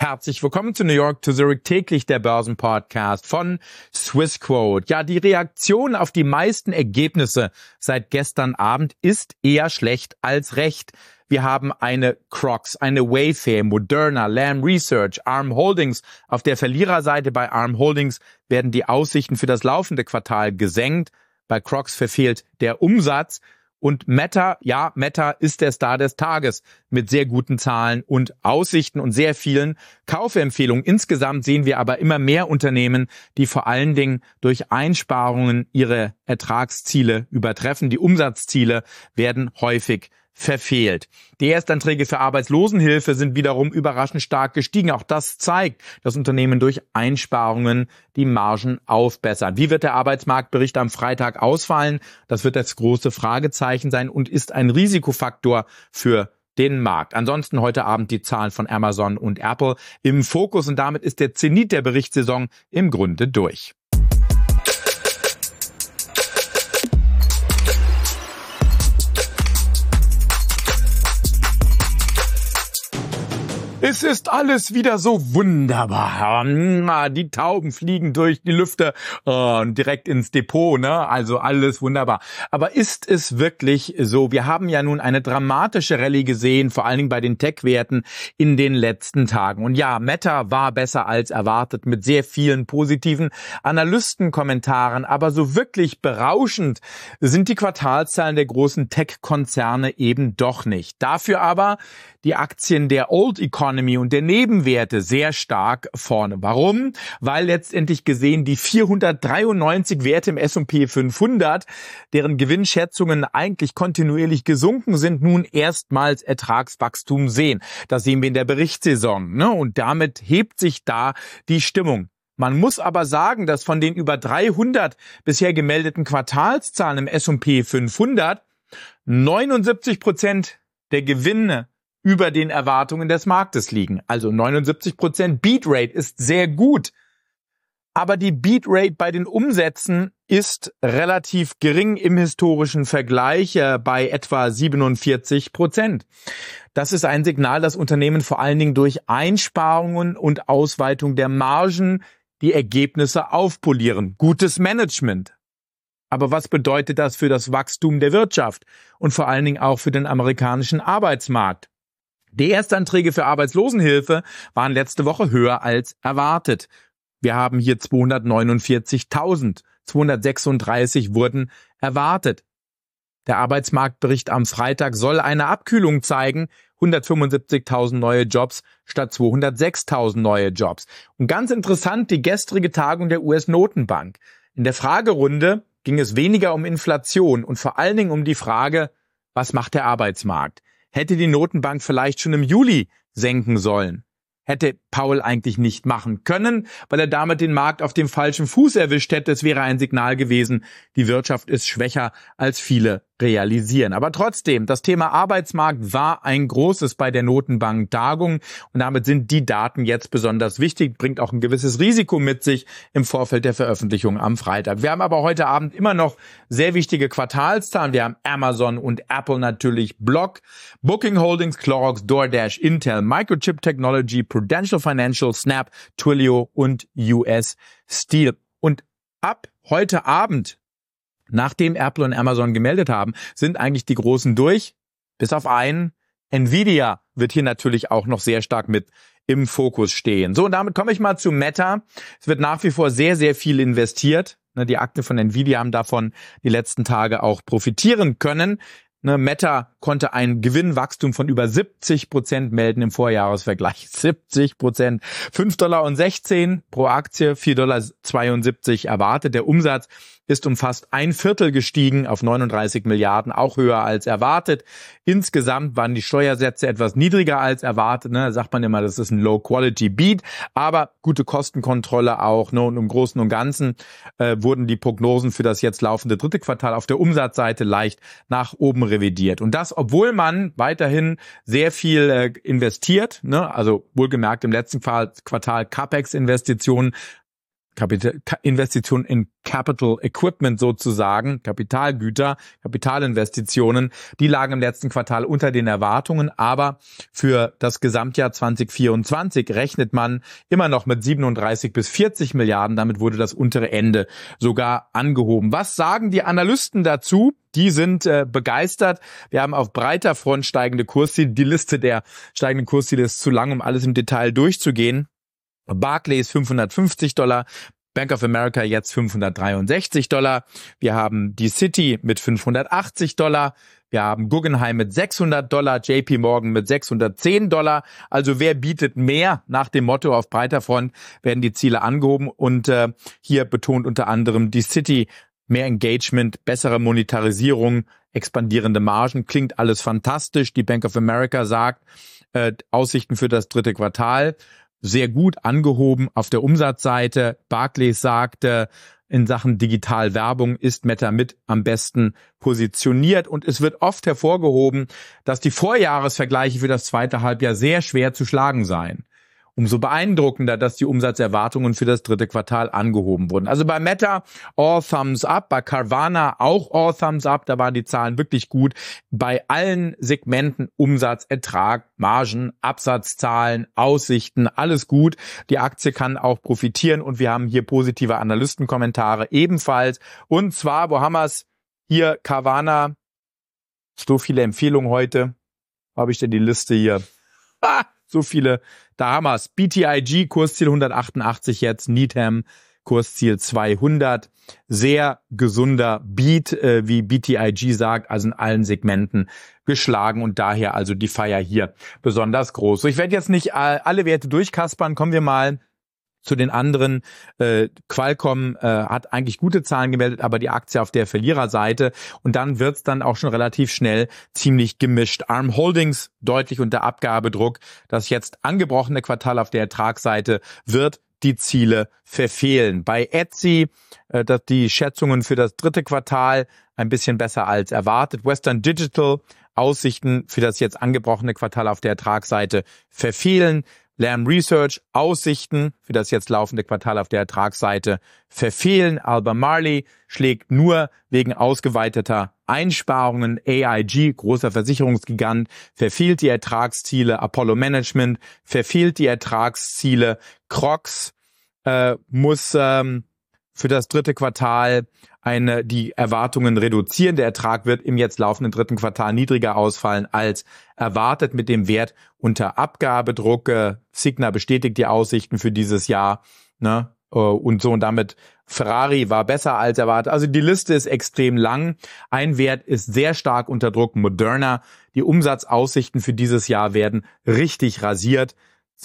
Herzlich willkommen zu New York to Zurich, täglich der Börsenpodcast von Swissquote. Ja, die Reaktion auf die meisten Ergebnisse seit gestern Abend ist eher schlecht als recht. Wir haben eine Crocs, eine Wayfair, Moderna, Lam Research, ARM Holdings. Auf der Verliererseite bei ARM Holdings werden die Aussichten für das laufende Quartal gesenkt. Bei Crocs verfehlt der Umsatz. Und Meta ist der Star des Tages mit sehr guten Zahlen und Aussichten und sehr vielen Kaufempfehlungen. Insgesamt sehen wir aber immer mehr Unternehmen, die vor allen Dingen durch Einsparungen ihre Ertragsziele übertreffen. Die Umsatzziele werden häufig verfehlt. Die Erstanträge für Arbeitslosenhilfe sind wiederum überraschend stark gestiegen. Auch das zeigt, dass Unternehmen durch Einsparungen die Margen aufbessern. Wie wird der Arbeitsmarktbericht am Freitag ausfallen? Das wird das große Fragezeichen sein und ist ein Risikofaktor für den Markt. Ansonsten heute Abend die Zahlen von Amazon und Apple im Fokus und damit ist der Zenit der Berichtssaison im Grunde durch. Es ist alles wieder so wunderbar. Die Tauben fliegen durch die Lüfte und direkt ins Depot, ne? Also alles wunderbar. Aber ist es wirklich so? Wir haben ja nun eine dramatische Rallye gesehen, vor allen Dingen bei den Tech-Werten in den letzten Tagen. Und ja, Meta war besser als erwartet mit sehr vielen positiven Analystenkommentaren. Aber so wirklich berauschend sind die Quartalszahlen der großen Tech-Konzerne eben doch nicht. Dafür aber die Aktien der Old Economy und der Nebenwerte sehr stark vorne. Warum? Weil letztendlich gesehen die 493 Werte im S&P 500, deren Gewinnschätzungen eigentlich kontinuierlich gesunken sind, nun erstmals Ertragswachstum sehen. Das sehen wir in der Berichtssaison, ne? Und damit hebt sich da die Stimmung. Man muss aber sagen, dass von den über 300 bisher gemeldeten Quartalszahlen im S&P 500 79% der Gewinne über den Erwartungen des Marktes liegen. Also 79% Beatrate ist sehr gut. Aber die Beatrate bei den Umsätzen ist relativ gering im historischen Vergleich bei etwa 47%. Das ist ein Signal, dass Unternehmen vor allen Dingen durch Einsparungen und Ausweitung der Margen die Ergebnisse aufpolieren. Gutes Management. Aber was bedeutet das für das Wachstum der Wirtschaft und vor allen Dingen auch für den amerikanischen Arbeitsmarkt? Die Erstanträge für Arbeitslosenhilfe waren letzte Woche höher als erwartet. Wir haben hier 249.000, 236 wurden erwartet. Der Arbeitsmarktbericht am Freitag soll eine Abkühlung zeigen, 175.000 neue Jobs statt 206.000 neue Jobs. Und ganz interessant, die gestrige Tagung der US-Notenbank. In der Fragerunde ging es weniger um Inflation und vor allen Dingen um die Frage, was macht der Arbeitsmarkt? Hätte die Notenbank vielleicht schon im Juli senken sollen? Hätte Powell eigentlich nicht machen können, weil er damit den Markt auf dem falschen Fuß erwischt hätte. Es wäre ein Signal gewesen, die Wirtschaft ist schwächer, als viele realisieren. Aber trotzdem, das Thema Arbeitsmarkt war ein großes bei der Notenbank-Tagung und damit sind die Daten jetzt besonders wichtig, bringt auch ein gewisses Risiko mit sich im Vorfeld der Veröffentlichung am Freitag. Wir haben aber heute Abend immer noch sehr wichtige Quartalszahlen. Wir haben Amazon und Apple natürlich, Block, Booking Holdings, Clorox, DoorDash, Intel, Microchip Technology, Prudential Financial, Snap, Twilio und US Steel. Und ab heute Abend, nachdem Apple und Amazon gemeldet haben, sind eigentlich die Großen durch, bis auf einen. Nvidia wird hier natürlich auch noch sehr stark mit im Fokus stehen. So, und damit komme ich mal zu Meta. Es wird nach wie vor sehr, sehr viel investiert. Die Aktien von Nvidia haben davon die letzten Tage auch profitieren können. Meta konnte ein Gewinnwachstum von über 70% melden im Vorjahresvergleich. 70%. $5,16 pro Aktie, $4,72 erwartet. Der Umsatz ist um fast ein Viertel gestiegen auf 39 Milliarden, auch höher als erwartet. Insgesamt waren die Steuersätze etwas niedriger als erwartet. Da sagt man immer, das ist ein Low-Quality-Beat, aber gute Kostenkontrolle auch. Und im Großen und Ganzen wurden die Prognosen für das jetzt laufende dritte Quartal auf der Umsatzseite leicht nach oben revidiert. Und das, obwohl man weiterhin sehr viel investiert, also wohlgemerkt im letzten Quartal CapEx-Investitionen Investitionen in Capital Equipment sozusagen, Kapitalgüter, Kapitalinvestitionen, die lagen im letzten Quartal unter den Erwartungen, aber für das Gesamtjahr 2024 rechnet man immer noch mit 37 bis 40 Milliarden, damit wurde das untere Ende sogar angehoben. Was sagen die Analysten dazu? Die sind begeistert. Wir haben auf breiter Front steigende Kursziele. Die Liste der steigenden Kursziele ist zu lang, um alles im Detail durchzugehen. Barclays $550, Bank of America jetzt $563. Wir haben die Citi mit $580. Wir haben Guggenheim mit $600, JP Morgan mit $610. Also wer bietet mehr? Nach dem Motto auf breiter Front werden die Ziele angehoben. Und hier betont unter anderem die Citi mehr Engagement, bessere Monetarisierung, expandierende Margen. Klingt alles fantastisch. Die Bank of America sagt, Aussichten für das dritte Quartal sehr gut angehoben auf der Umsatzseite. Barclays sagte, in Sachen Digitalwerbung ist Meta mit am besten positioniert und es wird oft hervorgehoben, dass die Vorjahresvergleiche für das zweite Halbjahr sehr schwer zu schlagen seien. Umso beeindruckender, dass die Umsatzerwartungen für das dritte Quartal angehoben wurden. Also bei Meta all thumbs up, bei Carvana auch all thumbs up, da waren die Zahlen wirklich gut. Bei allen Segmenten Umsatz, Ertrag, Margen, Absatzzahlen, Aussichten, alles gut. Die Aktie kann auch profitieren und wir haben hier positive Analystenkommentare ebenfalls. Und zwar, wo haben wir es? Hier Carvana, so viele Empfehlungen heute. Wo habe ich denn die Liste hier? So viele, da haben wir es. BTIG, Kursziel 188 jetzt, Needham, Kursziel 200. Sehr gesunder Beat, wie BTIG sagt, also in allen Segmenten geschlagen und daher also die Feier hier besonders groß. So, ich werde jetzt nicht alle Werte durchkaspern, kommen wir mal zu den anderen. Qualcomm hat eigentlich gute Zahlen gemeldet, aber die Aktie auf der Verliererseite. Und dann wird's dann auch schon relativ schnell ziemlich gemischt. ARM Holdings deutlich unter Abgabedruck. Das jetzt angebrochene Quartal auf der Ertragsseite wird die Ziele verfehlen. Bei Etsy, die Schätzungen für das dritte Quartal ein bisschen besser als erwartet. Western Digital, Aussichten für das jetzt angebrochene Quartal auf der Ertragsseite verfehlen. Lam Research, Aussichten für das jetzt laufende Quartal auf der Ertragsseite verfehlen. Albemarle schlägt nur wegen ausgeweiteter Einsparungen. AIG, großer Versicherungsgigant, verfehlt die Ertragsziele. Apollo Management verfehlt die Ertragsziele. Crocs muss für das dritte Quartal die Erwartungen reduzieren. Der Ertrag wird im jetzt laufenden dritten Quartal niedriger ausfallen als erwartet mit dem Wert unter Abgabedruck. Cigna bestätigt die Aussichten für dieses Jahr, ne? Und so und damit Ferrari war besser als erwartet. Also die Liste ist extrem lang. Ein Wert ist sehr stark unter Druck, Moderna. Die Umsatzaussichten für dieses Jahr werden richtig rasiert.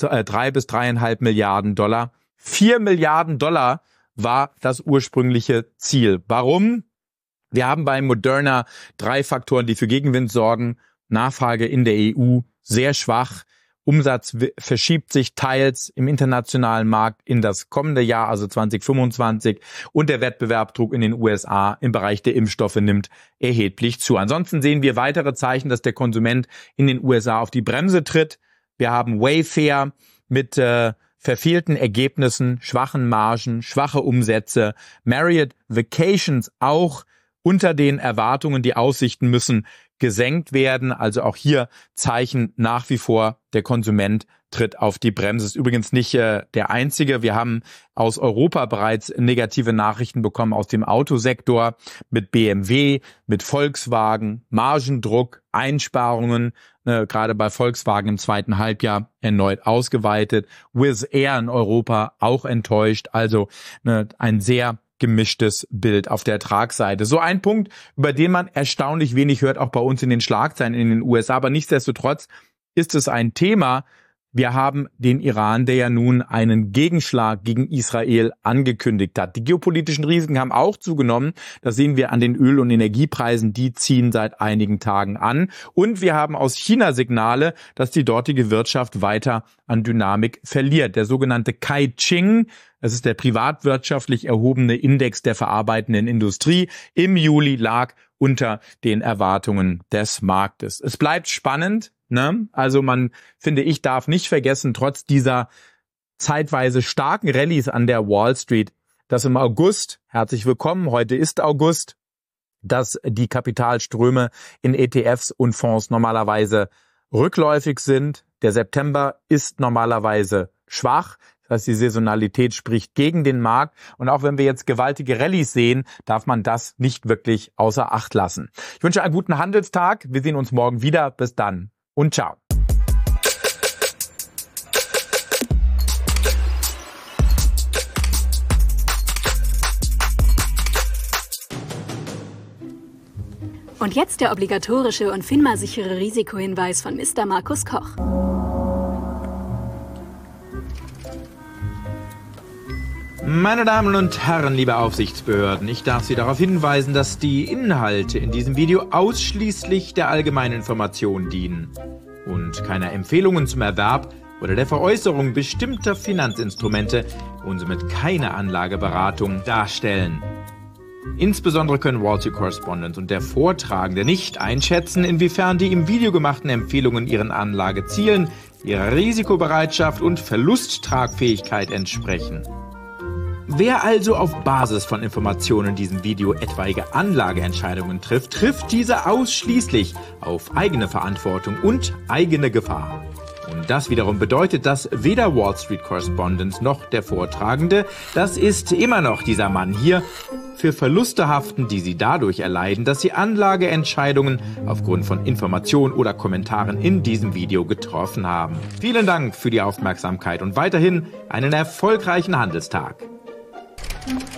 3 bis 3,5 Milliarden $. 4 Milliarden $ war das ursprüngliche Ziel. Warum? Wir haben bei Moderna 3 Faktoren, die für Gegenwind sorgen. Nachfrage in der EU sehr schwach. Umsatz verschiebt sich teils im internationalen Markt in das kommende Jahr, also 2025. Und der Wettbewerbsdruck in den USA im Bereich der Impfstoffe nimmt erheblich zu. Ansonsten sehen wir weitere Zeichen, dass der Konsument in den USA auf die Bremse tritt. Wir haben Wayfair mit verfehlten Ergebnissen, schwachen Margen, schwache Umsätze. Marriott Vacations auch unter den Erwartungen. Die Aussichten müssen gesenkt werden. Also auch hier Zeichen nach wie vor, der Konsument tritt auf die Bremse. Ist übrigens nicht der einzige. Wir haben aus Europa bereits negative Nachrichten bekommen aus dem Autosektor mit BMW, mit Volkswagen, Margendruck, Einsparungen, gerade bei Volkswagen im zweiten Halbjahr erneut ausgeweitet. Wizz Air in Europa auch enttäuscht. Also ein sehr gemischtes Bild auf der Ertragsseite. So ein Punkt, über den man erstaunlich wenig hört, auch bei uns in den Schlagzeilen in den USA. Aber nichtsdestotrotz ist es ein Thema. Wir haben den Iran, der ja nun einen Gegenschlag gegen Israel angekündigt hat. Die geopolitischen Risiken haben auch zugenommen. Das sehen wir an den Öl- und Energiepreisen. Die ziehen seit einigen Tagen an. Und wir haben aus China Signale, dass die dortige Wirtschaft weiter an Dynamik verliert. Der sogenannte Caixin, das ist der privatwirtschaftlich erhobene Index der verarbeitenden Industrie, im Juli lag unter den Erwartungen des Marktes. Es bleibt spannend. Ne? Also finde ich, darf nicht vergessen, trotz dieser zeitweise starken Rallyes an der Wall Street dass im August, herzlich willkommen, heute ist August, dass die Kapitalströme in ETFs und Fonds normalerweise rückläufig sind. Der September ist normalerweise schwach. Das heißt, die Saisonalität spricht gegen den Markt. Und auch wenn wir jetzt gewaltige Rallyes sehen, darf man das nicht wirklich außer Acht lassen. Ich wünsche einen guten Handelstag. Wir sehen uns morgen wieder. Bis dann und ciao. Und jetzt der obligatorische und FINMA-sichere Risikohinweis von Mr. Markus Koch. Meine Damen und Herren, liebe Aufsichtsbehörden, ich darf Sie darauf hinweisen, dass die Inhalte in diesem Video ausschließlich der allgemeinen Information dienen und keiner Empfehlungen zum Erwerb oder der Veräußerung bestimmter Finanzinstrumente und somit keine Anlageberatung darstellen. Insbesondere können Wall Street Correspondent und der Vortragende nicht einschätzen, inwiefern die im Video gemachten Empfehlungen ihren Anlagezielen, ihrer Risikobereitschaft und Verlusttragfähigkeit entsprechen. Wer also auf Basis von Informationen in diesem Video etwaige Anlageentscheidungen trifft, trifft diese ausschließlich auf eigene Verantwortung und eigene Gefahr. Und das wiederum bedeutet, dass weder Wall Street Correspondent noch der Vortragende, das ist immer noch dieser Mann hier, für Verluste haften, die sie dadurch erleiden, dass sie Anlageentscheidungen aufgrund von Informationen oder Kommentaren in diesem Video getroffen haben. Vielen Dank für die Aufmerksamkeit und weiterhin einen erfolgreichen Handelstag.